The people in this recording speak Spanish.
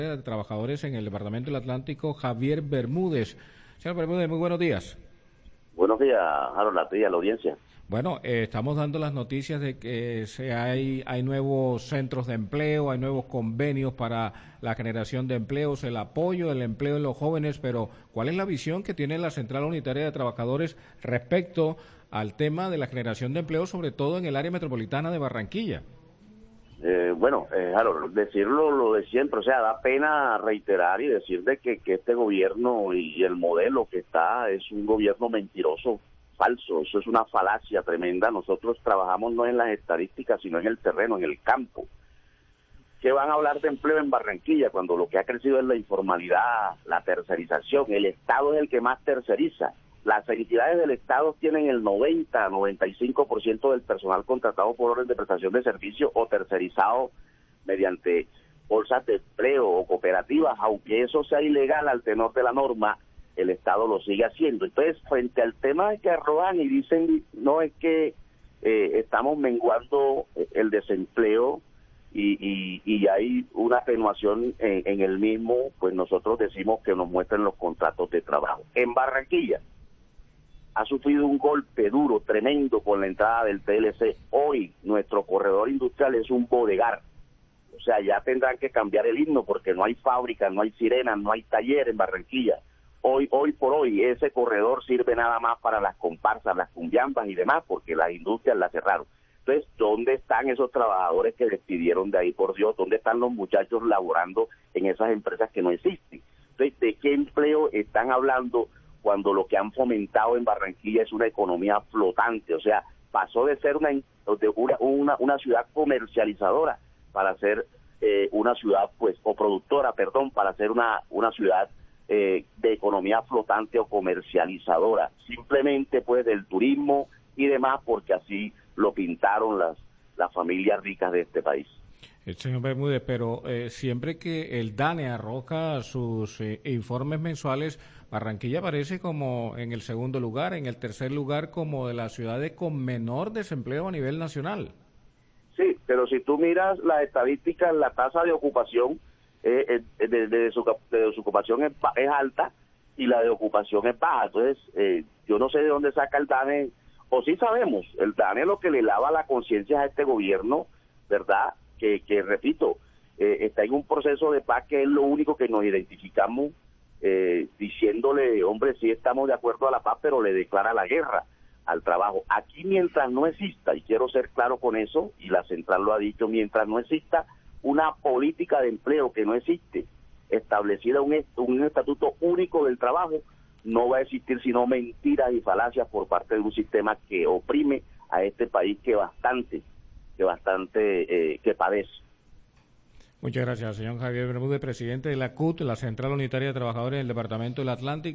de Trabajadores en el Departamento del Atlántico, Javier Bermúdez. Señor Bermúdez, muy buenos días. Buenos días, Harold, a ti y a la audiencia. Bueno, estamos dando las noticias de que hay nuevos centros de empleo, hay nuevos convenios para la generación de empleos, el apoyo del empleo en los jóvenes, pero ¿cuál es la visión que tiene la Central Unitaria de Trabajadores respecto al tema de la generación de empleo, sobre todo en el área metropolitana de Barranquilla? Harold, decirlo lo de siempre, o sea, da pena reiterar y decir de que este gobierno y el modelo que está es un gobierno mentiroso, falso, eso es una falacia tremenda. Nosotros trabajamos no en las estadísticas, sino en el terreno, en el campo. ¿Qué van a hablar de empleo en Barranquilla cuando lo que ha crecido es la informalidad, la tercerización? El Estado es el que más terceriza. Las entidades del Estado tienen el 90-95% del personal contratado por orden de prestación de servicio o tercerizado mediante bolsas de empleo o cooperativas. Aunque eso sea ilegal al tenor de la norma, el Estado lo sigue haciendo. Entonces, frente al tema de que arrojan y dicen, no, es que estamos menguando el desempleo y hay una atenuación en el mismo, pues nosotros decimos que nos muestren los contratos de trabajo. En Barranquilla ha sufrido un golpe duro, tremendo, con la entrada del TLC. Hoy nuestro corredor industrial es un bodegar. O sea, ya tendrán que cambiar el himno porque no hay fábricas, no hay sirenas, no hay taller en Barranquilla. Hoy por hoy ese corredor sirve nada más para las comparsas, las cumbiambas y demás, porque las industrias las cerraron. Entonces, ¿dónde están esos trabajadores que despidieron de ahí, por Dios? ¿Dónde están los muchachos laborando en esas empresas que no existen? Entonces, ¿de qué empleo están hablando cuando lo que han fomentado en Barranquilla es una economía flotante? O sea, pasó de ser una ciudad comercializadora para ser una ciudad, pues, o productora, perdón, para ser una ciudad de economía flotante o comercializadora, simplemente pues del turismo y demás, porque así lo pintaron las familias ricas de este país. Señor Bermúdez, pero siempre que el DANE arroja sus informes mensuales, Barranquilla aparece como en el segundo lugar, en el tercer lugar como de las ciudades con menor desempleo a nivel nacional. Sí, pero si tú miras las estadísticas, la tasa de ocupación de desocupación es alta y la de ocupación es baja. Entonces, yo no sé de dónde saca el DANE, o sí sabemos, el DANE lo que le lava la conciencia a este gobierno, ¿verdad? Que repito, está en un proceso de paz que es lo único que nos identificamos diciéndole, hombre, sí estamos de acuerdo a la paz, pero le declara la guerra al trabajo. Aquí mientras no exista, y quiero ser claro con eso, y la central lo ha dicho, mientras no exista una política de empleo, que no existe, establecida un estatuto único del trabajo, no va a existir sino mentiras y falacias por parte de un sistema que oprime a este país que padece. Muchas gracias, señor Javier Bermúdez, presidente de la CUT, la Central Unitaria de Trabajadores del Departamento del Atlántico.